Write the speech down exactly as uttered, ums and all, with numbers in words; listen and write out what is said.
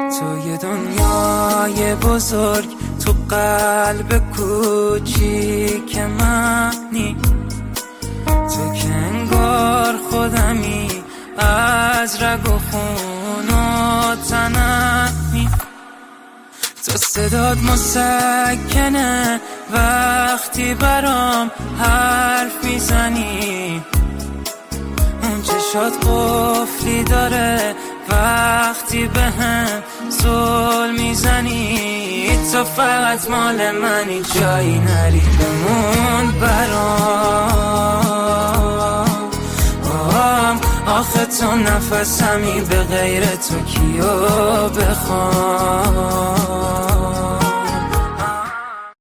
توی دنیای بزرگ تو قلب کوچیک منی، تو که انگار خودمی از رگ و خون و تنمی. تو صدات مسکنه وقتی برام حرف میزنی، اون چشات قفلی داره وقتی به هم زل میزنی. تو فقط مال منی، جایی نری بمون برام. آخه تو نفسمی، به غیر تو کیو بخوام.